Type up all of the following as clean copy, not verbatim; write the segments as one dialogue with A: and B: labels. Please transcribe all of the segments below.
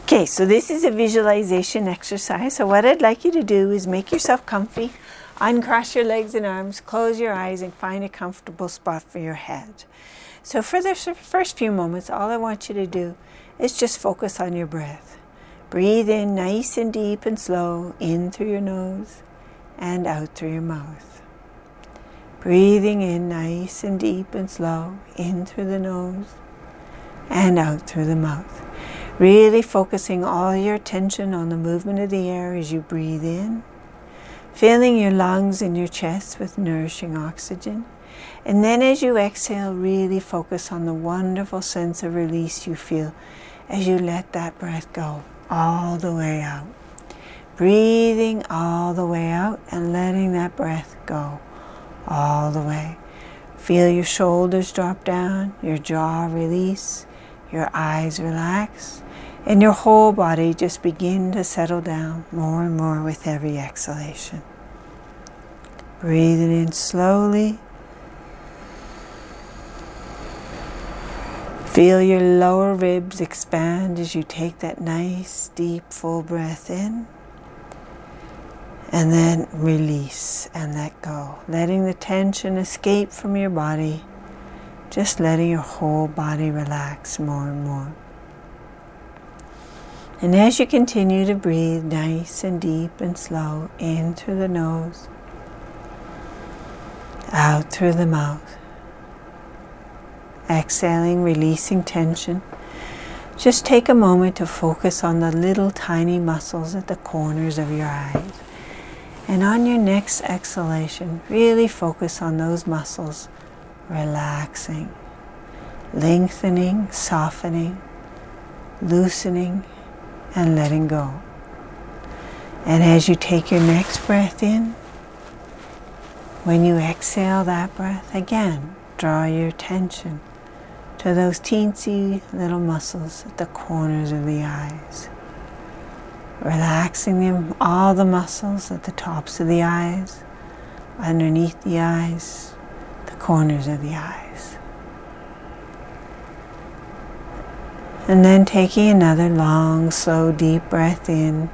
A: Okay, so this is a visualization exercise. So what I'd like you to do is make yourself comfy, uncross your legs and arms, close your eyes, and find a comfortable spot for your head. So for the first few moments, all I want you to do is just focus on your breath. Breathe in nice and deep and slow, in through your nose and out through your mouth. Breathing in nice and deep and slow, in through the nose and out through the mouth. Really focusing all your attention on the movement of the air as you breathe in, filling your lungs and your chest with nourishing oxygen. And then as you exhale, really focus on the wonderful sense of release you feel as you let that breath go all the way out. Breathing all the way out and letting that breath go all the way. Feel your shoulders drop down, your jaw release, your eyes relax, and your whole body just begin to settle down more and more with every exhalation. Breathing in slowly. Feel your lower ribs expand as you take that nice, deep, full breath in. And then release and let go. Letting the tension escape from your body. Just letting your whole body relax more and more. And as you continue to breathe nice and deep and slow, in through the nose, out through the mouth. Exhaling, releasing tension. Just take a moment to focus on the little tiny muscles at the corners of your eyes. And on your next exhalation, really focus on those muscles, relaxing, lengthening, softening, loosening, and letting go. And as you take your next breath in, when you exhale that breath, again, draw your attention to those teensy little muscles at the corners of the eyes. Relaxing them, all the muscles at the tops of the eyes, underneath the eyes, the corners of the eyes. And then taking another long, slow, deep breath in.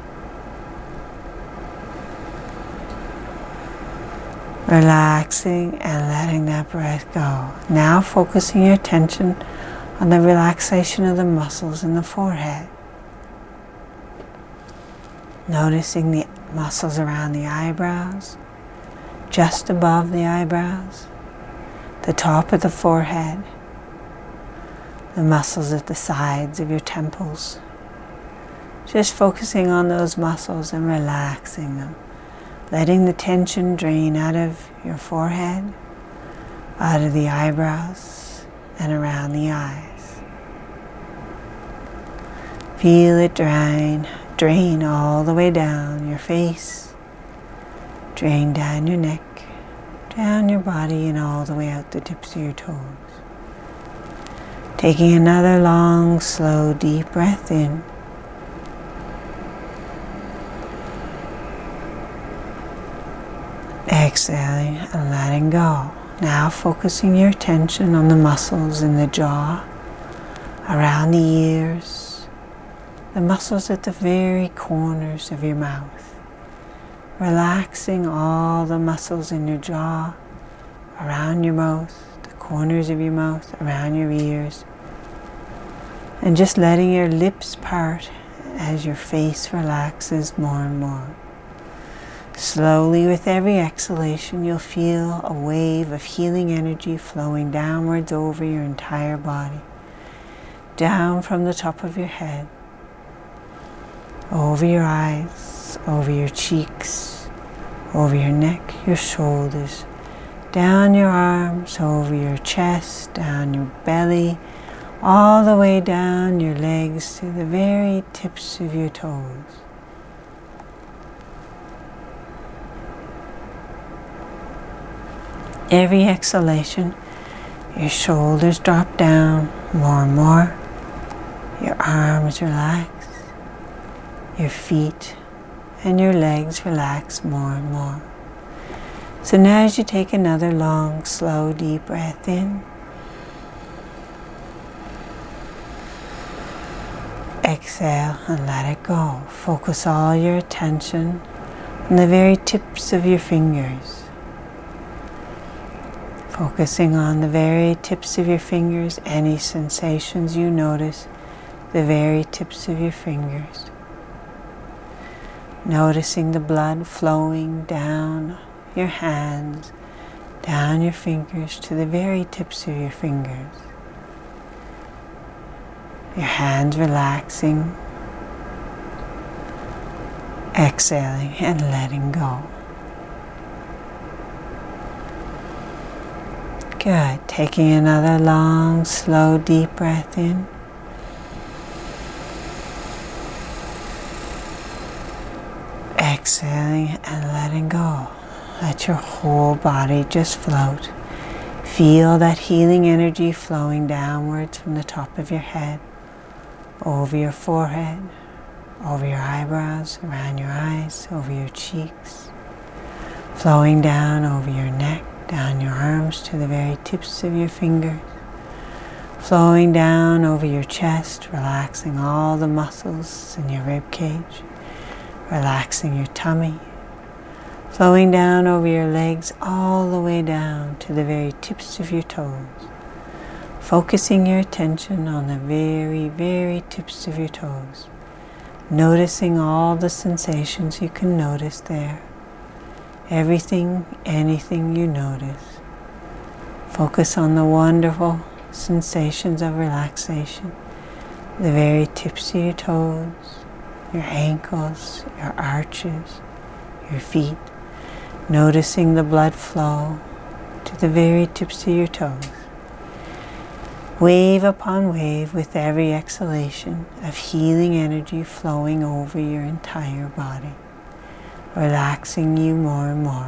A: Relaxing and letting that breath go. Now focusing your attention on the relaxation of the muscles in the forehead. Noticing the muscles around the eyebrows, just above the eyebrows, the top of the forehead, the muscles at the sides of your temples. Just focusing on those muscles and relaxing them. Letting the tension drain out of your forehead, out of the eyebrows, and around the eyes. Feel it drain all the way down your face, drain down your neck, down your body, and all the way out the tips of your toes. Taking another long, slow, deep breath in. Exhaling and letting go. Now focusing your attention on the muscles in the jaw, around the ears, the muscles at the very corners of your mouth. Relaxing all the muscles in your jaw, around your mouth, the corners of your mouth, around your ears. And just letting your lips part as your face relaxes more and more. Slowly, with every exhalation, you'll feel a wave of healing energy flowing downwards over your entire body. Down from the top of your head, over your eyes, over your cheeks, over your neck, your shoulders, down your arms, over your chest, down your belly, all the way down your legs to the very tips of your toes. Every exhalation, your shoulders drop down more and more, your arms relax, your feet and your legs relax more and more. So now as you take another long, slow, deep breath in, Exhale and let it go. Focus all your attention on the very tips of your fingers. Focusing on the very tips of your fingers, any sensations you notice, the very tips of your fingers. Noticing the blood flowing down your hands, down your fingers to the very tips of your fingers. Your hands relaxing, exhaling and letting go. Good. Taking another long, slow, deep breath in. Exhaling and letting go. Let your whole body just float. Feel that healing energy flowing downwards from the top of your head, over your forehead, over your eyebrows, around your eyes, over your cheeks, flowing down over your neck, down your arms to the very tips of your fingers, flowing down over your chest, relaxing all the muscles in your rib cage, relaxing your tummy, flowing down over your legs all the way down to the very tips of your toes, focusing your attention on the very, very tips of your toes, noticing all the sensations you can notice there. Everything, anything you notice. Focus on the wonderful sensations of relaxation, the very tips of your toes, your ankles, your arches, your feet, noticing the blood flow to the very tips of your toes. Wave upon wave with every exhalation of healing energy flowing over your entire body, relaxing you more and more.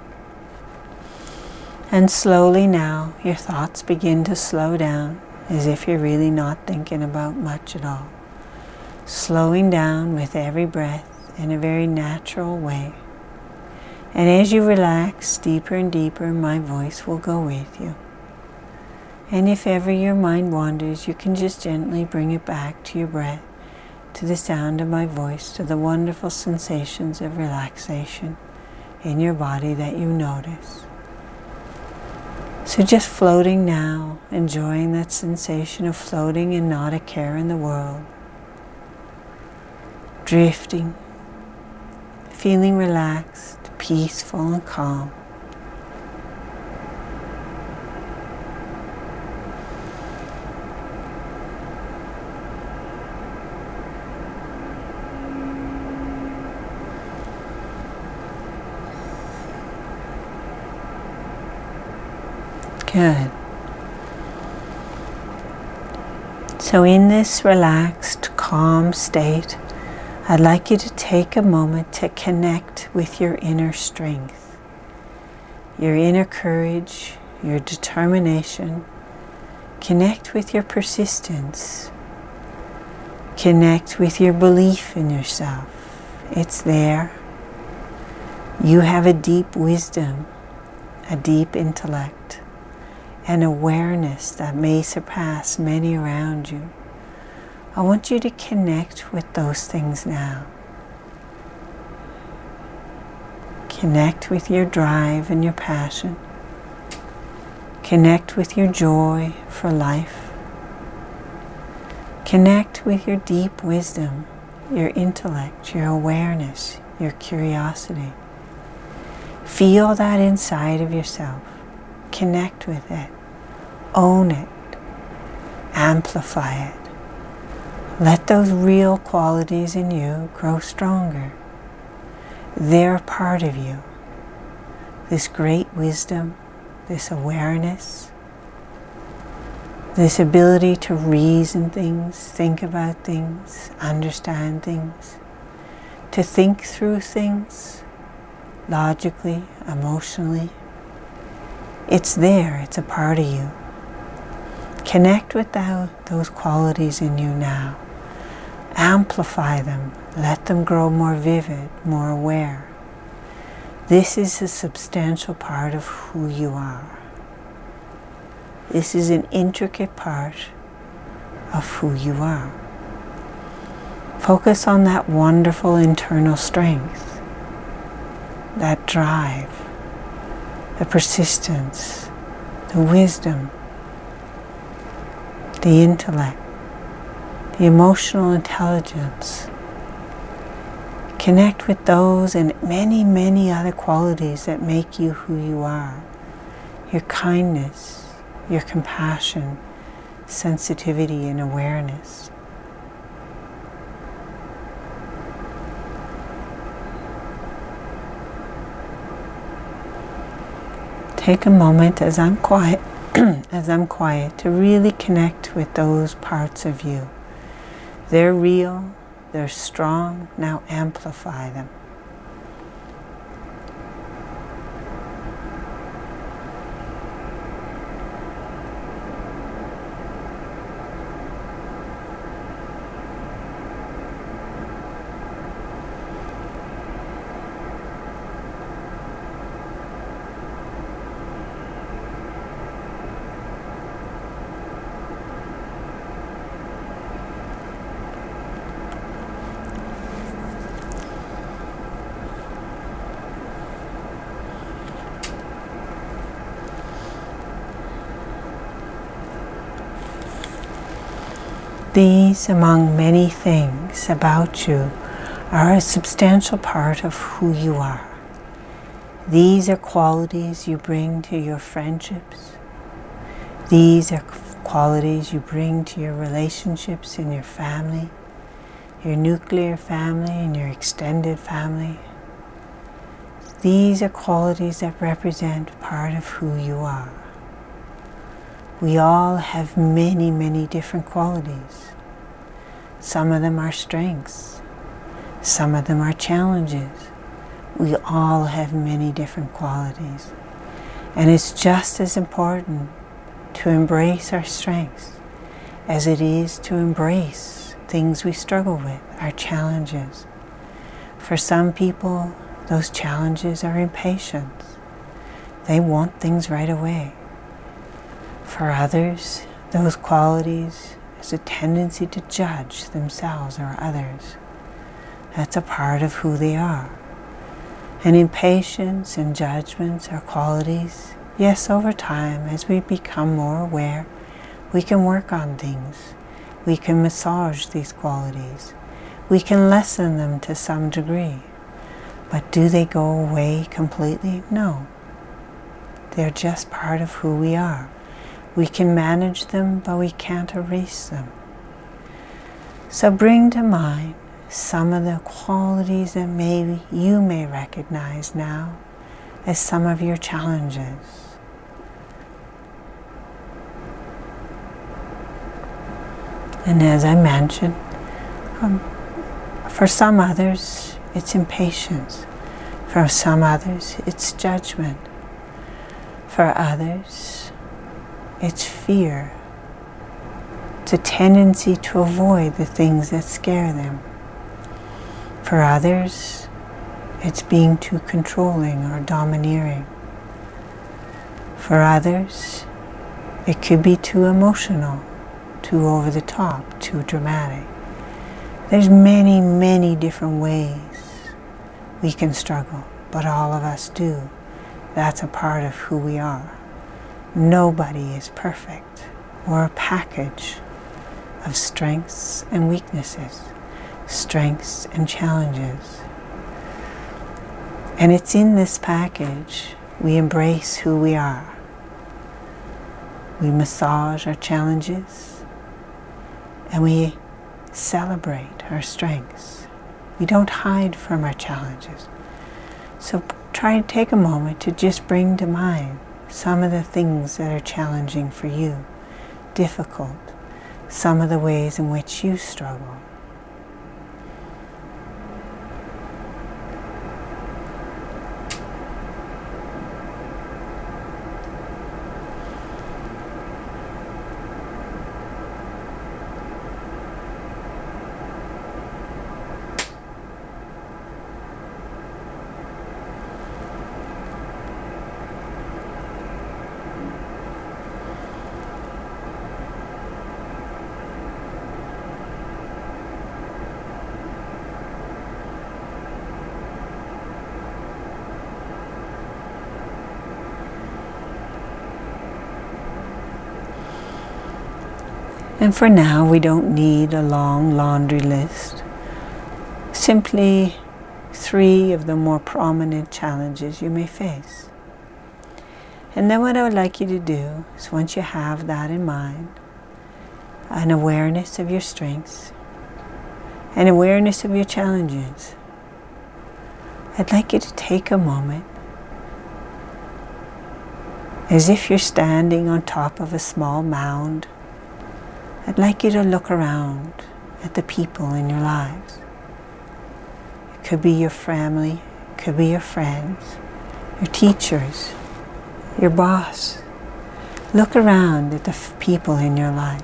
A: And slowly now, your thoughts begin to slow down as if you're really not thinking about much at all. Slowing down with every breath in a very natural way. And as you relax deeper and deeper, my voice will go with you. And if ever your mind wanders, you can just gently bring it back to your breath, to the sound of my voice, to the wonderful sensations of relaxation in your body that you notice. So just floating now, enjoying that sensation of floating and not a care in the world. Drifting, feeling relaxed, peaceful and calm. Good. So in this relaxed, calm state, I'd like you to take a moment to connect with your inner strength, your inner courage, your determination. Connect with your persistence. Connect with your belief in yourself. It's there. You have a deep wisdom, a deep intellect, an awareness that may surpass many around you. I want you to connect with those things now. Connect with your drive and your passion. Connect with your joy for life. Connect with your deep wisdom, your intellect, your awareness, your curiosity. Feel that inside of yourself. Connect with it. Own it. Amplify it. Let those real qualities in you grow stronger. They're part of you. This great wisdom, this awareness, this ability to reason things, think about things, understand things, to think through things logically, emotionally. It's there, it's a part of you. Connect with those qualities in you now. Amplify them. Let them grow more vivid, more aware. This is a substantial part of who you are. This is an intricate part of who you are. Focus on that wonderful internal strength, that drive, the persistence, the wisdom, the intellect, the emotional intelligence. Connect with those and many, many other qualities that make you who you are. Your kindness, your compassion, sensitivity, and awareness. Take a moment as I'm quiet, to really connect with those parts of you. They're real, they're strong, now amplify them. These, among many things about you, are a substantial part of who you are. These are qualities you bring to your friendships. These are qualities you bring to your relationships in your family, your nuclear family and your extended family. These are qualities that represent part of who you are. We all have many, many different qualities. Some of them are strengths. Some of them are challenges. We all have many different qualities. And it's just as important to embrace our strengths as it is to embrace things we struggle with, our challenges. For some people, those challenges are impatience. They want things right away. For others, those qualities is a tendency to judge themselves or others. That's a part of who they are. And impatience and judgments are qualities, yes, over time, as we become more aware, we can work on things. We can massage these qualities. We can lessen them to some degree. But do they go away completely? No. They're just part of who we are. We can manage them, but we can't erase them. So bring to mind some of the qualities that maybe you may recognize now as some of your challenges. And as I mentioned, for some others, it's impatience. For some others, it's judgment. For others, it's fear. It's a tendency to avoid the things that scare them. For others, it's being too controlling or domineering. For others, it could be too emotional, too over the top, too dramatic. There's many, many different ways we can struggle, but all of us do. That's a part of who we are. Nobody is perfect. We're a package of strengths and weaknesses, strengths and challenges. And it's in this package we embrace who we are. We massage our challenges and we celebrate our strengths. We don't hide from our challenges. So try to take a moment to just bring to mind some of the things that are challenging for you, difficult, some of the ways in which you struggle. And for now, we don't need a long laundry list. Simply 3 of the more prominent challenges you may face. And then what I would like you to do is, once you have that in mind, an awareness of your strengths, an awareness of your challenges, I'd like you to take a moment, as if you're standing on top of a small mound. I'd like you to look around at the people in your lives. It could be your family, it could be your friends, your teachers, your boss. Look around at the people in your life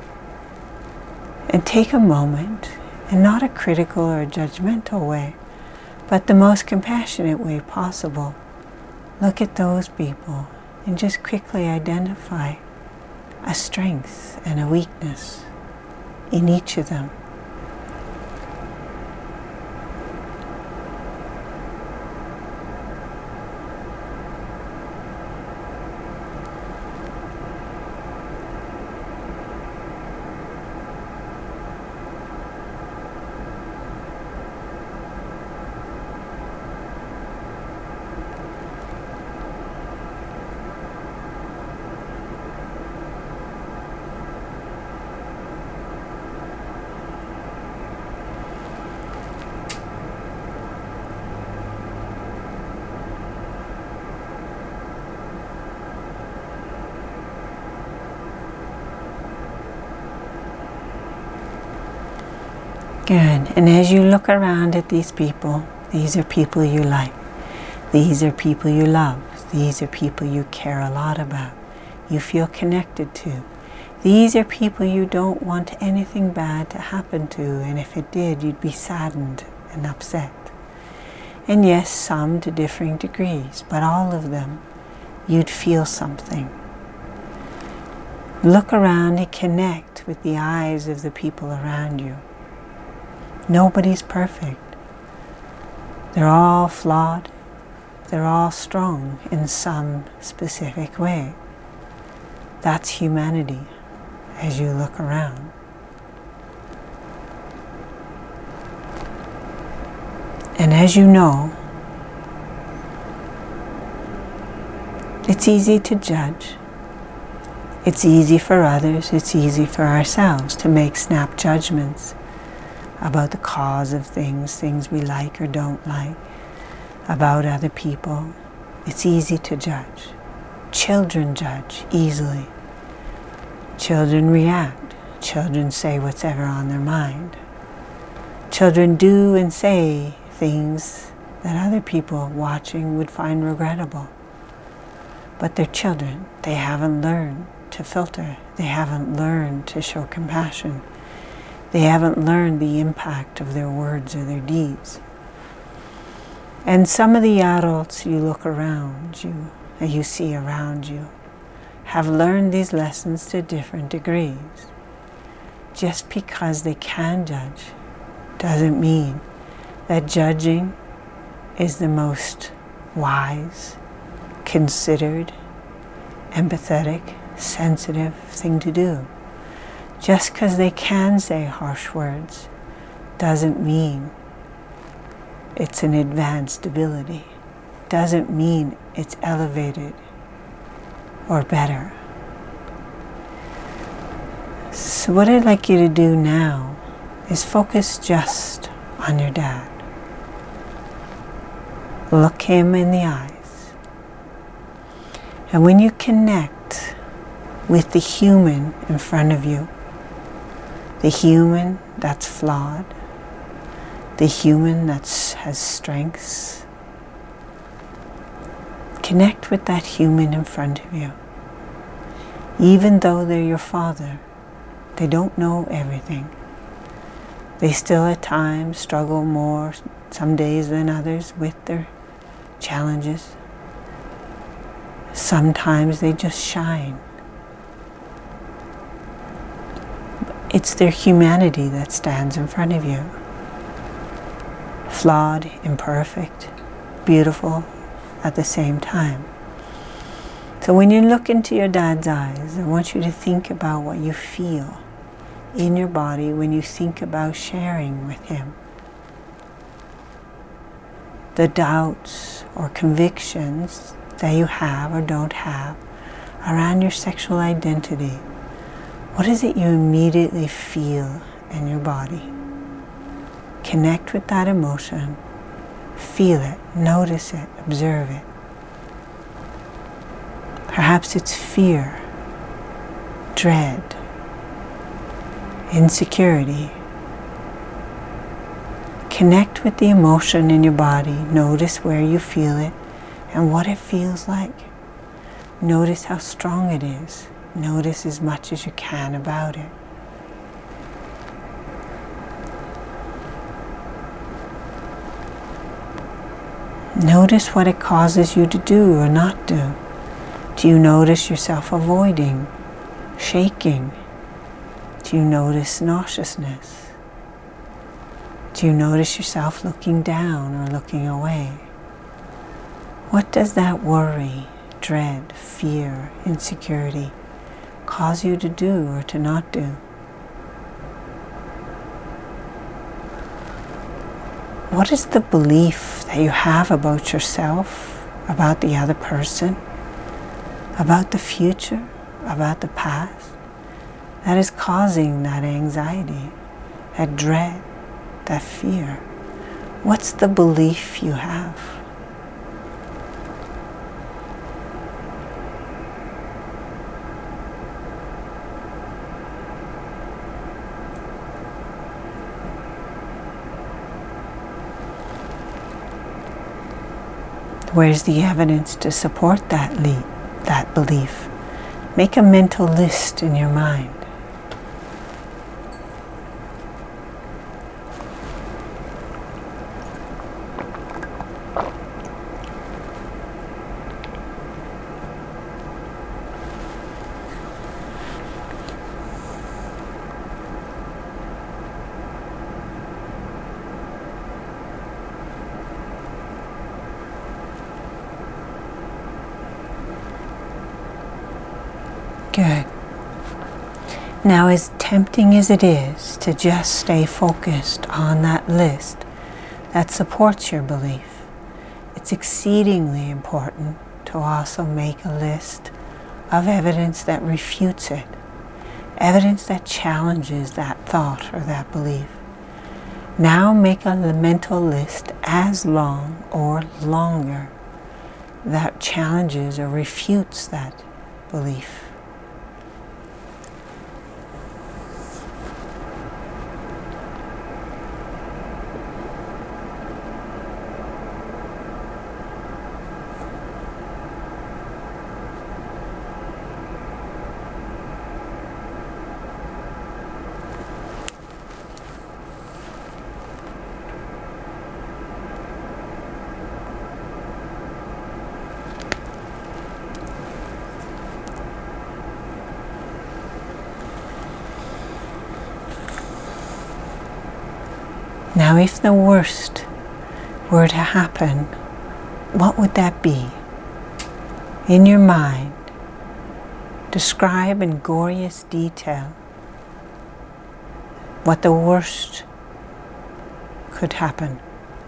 A: and take a moment, in not a critical or a judgmental way, but the most compassionate way possible. Look at those people and just quickly identify a strength and a weakness in each of them. Good. And as you look around at these people, these are people you like. These are people you love. These are people you care a lot about. You feel connected to. These are people you don't want anything bad to happen to, and if it did, you'd be saddened and upset. And yes, some to differing degrees, but all of them, you'd feel something. Look around and connect with the eyes of the people around you. Nobody's perfect. They're all flawed. They're all strong in some specific way. That's humanity as you look around. And as you know, it's easy to judge. It's easy for others. It's easy for ourselves to make snap judgments about the cause of things we like or don't like, about other people. It's easy to judge. Children judge easily. Children react. Children say what's ever on their mind. Children do and say things that other people watching would find regrettable. But they're children. They haven't learned to filter. They haven't learned to show compassion. They haven't learned the impact of their words or their deeds. And some of the adults you look around you, and you see around you, have learned these lessons to different degrees. Just because they can judge doesn't mean that judging is the most wise, considered, empathetic, sensitive thing to do. Just because they can say harsh words doesn't mean it's an advanced ability. Doesn't mean it's elevated or better. So what I'd like you to do now is focus just on your dad. Look him in the eyes. And when you connect with the human in front of you, the human that's flawed, the human that has strengths, connect with that human in front of you. Even though they're your father, they don't know everything. They still at times struggle more some days than others with their challenges. Sometimes they just shine. It's their humanity that stands in front of you. Flawed, imperfect, beautiful at the same time. So when you look into your dad's eyes, I want you to think about what you feel in your body when you think about sharing with him. The doubts or convictions that you have or don't have around your sexual identity. What is it you immediately feel in your body? Connect with that emotion. Feel it, notice it, observe it. Perhaps it's fear, dread, insecurity. Connect with the emotion in your body. Notice where you feel it and what it feels like. Notice how strong it is. Notice as much as you can about it. Notice what it causes you to do or not do. Do you notice yourself avoiding, shaking? Do you notice nauseousness? Do you notice yourself looking down or looking away? What does that worry, dread, fear, insecurity cause you to do or to not do? What is the belief that you have about yourself, about the other person, about the future, about the past, that is causing that anxiety, that dread, that fear? What's the belief you have? Where's the evidence to support that belief? Make a mental list in your mind. Good. Now, as tempting as it is to just stay focused on that list that supports your belief, it's exceedingly important to also make a list of evidence that refutes it, evidence that challenges that thought or that belief. Now make a mental list as long or longer that challenges or refutes that belief. Now, if the worst were to happen, what would that be? In your mind, describe in glorious detail what the worst could happen.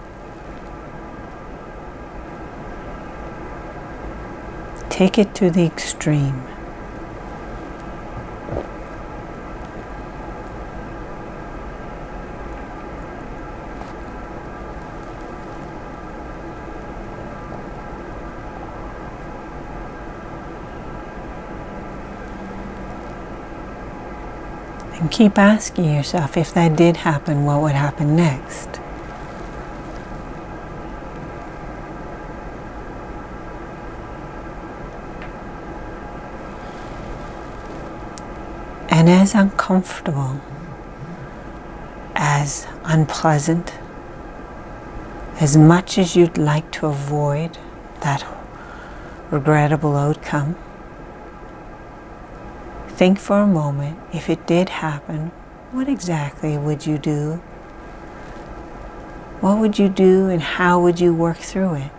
A: Take it to the extreme. And keep asking yourself, if that did happen, what would happen next? And as uncomfortable, as unpleasant, as much as you'd like to avoid that regrettable outcome, think for a moment, if it did happen, what exactly would you do? What would you do and how would you work through it?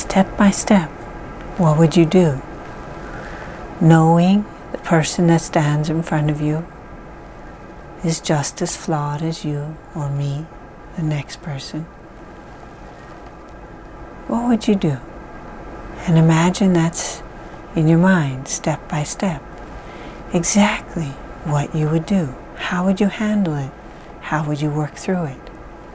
A: step by step, what would you do? Knowing the person that stands in front of you is just as flawed as you or me, the next person. What would you do? And imagine that's in your mind, step by step, exactly what you would do. How would you handle it? How would you work through it?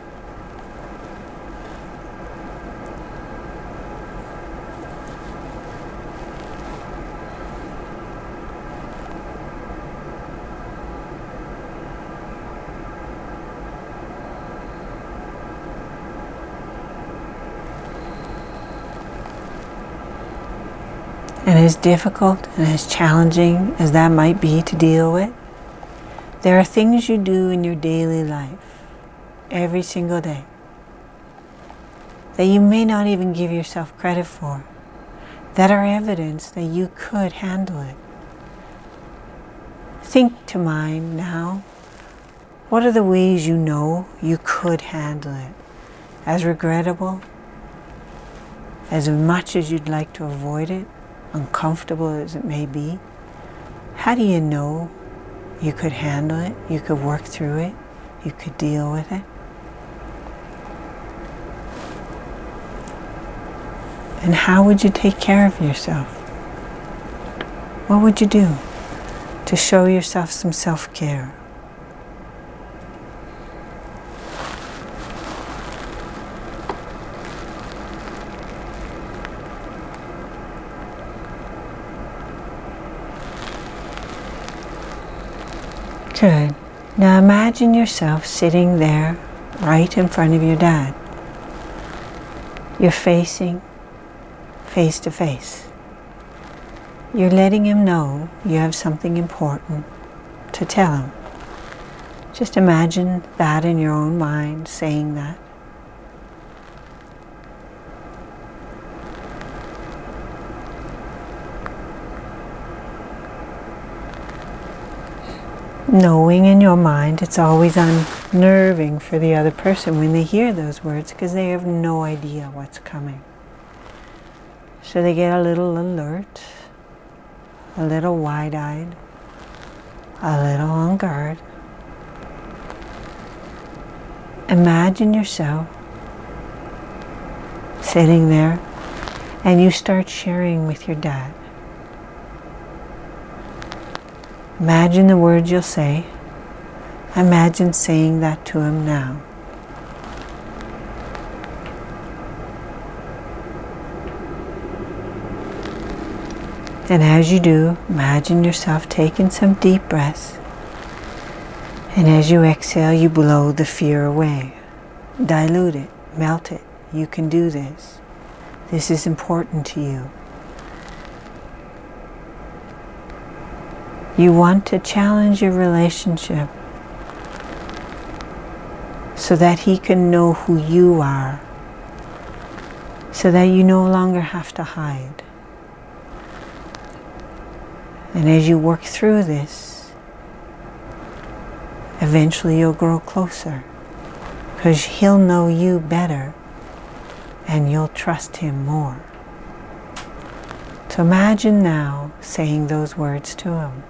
A: And as difficult and as challenging as that might be to deal with, there are things you do in your daily life, every single day, that you may not even give yourself credit for, that are evidence that you could handle it. Think to mind now, what are the ways you know you could handle it? As regrettable, as much as you'd like to avoid it, uncomfortable as it may be, how do you know you could handle it, you could work through it, you could deal with it? And how would you take care of yourself? What would you do to show yourself some self-care? Good. Now imagine yourself sitting there right in front of your dad. You're facing face to face. You're letting him know you have something important to tell him. Just imagine that in your own mind, saying that. Knowing in your mind it's always unnerving for the other person when they hear those words because they have no idea what's coming. So they get a little alert, a little wide-eyed, a little on guard. Imagine yourself sitting there and you start sharing with your dad. Imagine the words you'll say. Imagine saying that to him now. And as you do, imagine yourself taking some deep breaths. And as you exhale, you blow the fear away. Dilute it, melt it. You can do this. This is important to you. You want to challenge your relationship so that he can know who you are, so that you no longer have to hide. And as you work through this, eventually you'll grow closer because he'll know you better and you'll trust him more. So imagine now saying those words to him.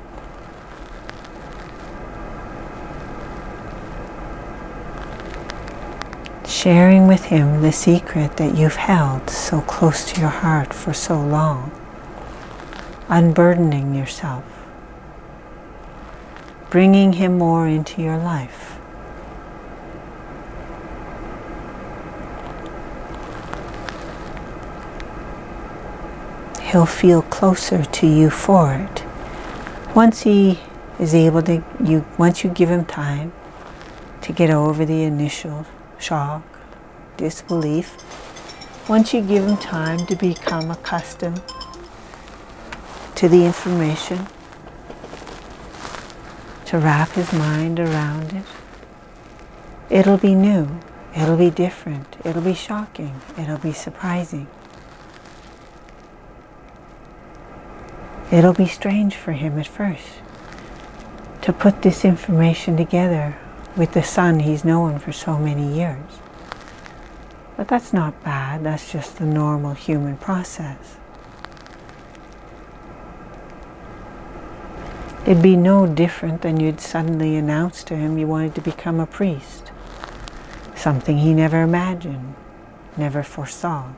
A: Sharing with him the secret that you've held so close to your heart for so long. Unburdening yourself. Bringing him more into your life. He'll feel closer to you for it. Once he is able to, once you give him time to get over the initial shock, disbelief, once you give him time to become accustomed to the information, to wrap his mind around it, it'll be new, it'll be different, it'll be shocking, it'll be surprising. It'll be strange for him at first to put this information together with the son he's known for so many years. But that's not bad, that's just the normal human process. It'd be no different than you'd suddenly announce to him you wanted to become a priest. Something he never imagined, never foresaw.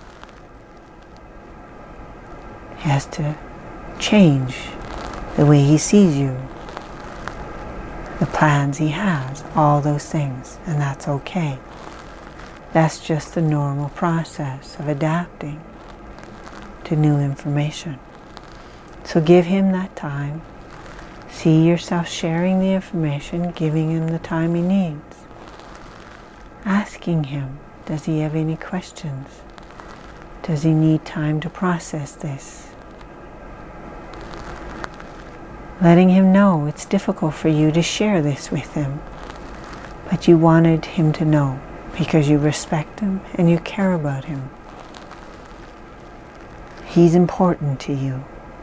A: He has to change the way he sees you, the plans he has, all those things, and that's okay. That's just the normal process of adapting to new information. So give him that time. See yourself sharing the information, giving him the time he needs. Asking him, does he have any questions? Does he need time to process this? Letting him know it's difficult for you to share this with him, but you wanted him to know because you respect him and you care about him. He's important to you.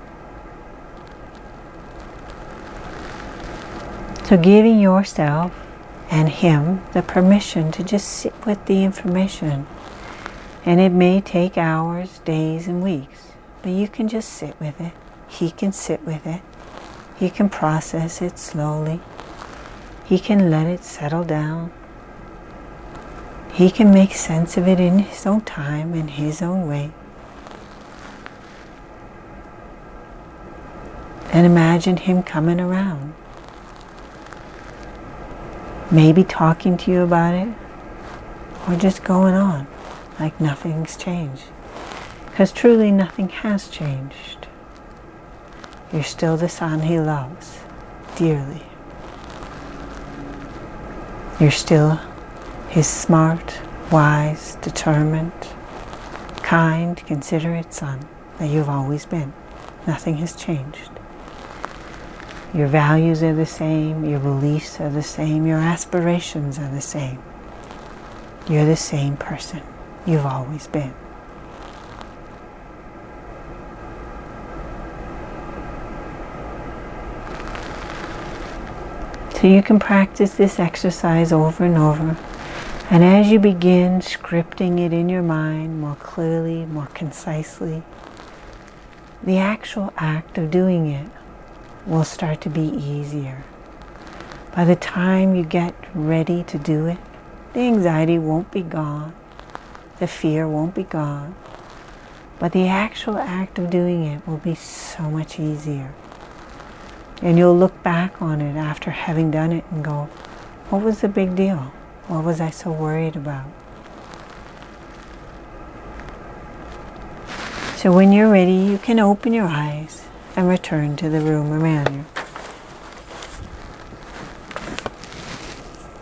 A: So giving yourself and him the permission to just sit with the information. And it may take hours, days, and weeks, but you can just sit with it. He can sit with it. He can process it slowly. He can let it settle down. He can make sense of it in his own time, in his own way. And imagine him coming around. Maybe talking to you about it, or just going on like nothing's changed. Because truly nothing has changed. You're still the son he loves dearly. You're still his smart, wise, determined, kind, considerate son that you've always been. Nothing has changed. Your values are the same, your beliefs are the same, your aspirations are the same. You're the same person you've always been. So you can practice this exercise over and over. And as you begin scripting it in your mind more clearly, more concisely, the actual act of doing it will start to be easier. By the time you get ready to do it, the anxiety won't be gone, the fear won't be gone, but the actual act of doing it will be so much easier. And you'll look back on it after having done it and go, what was the big deal? What was I so worried about? So when you're ready, you can open your eyes and return to the room around you.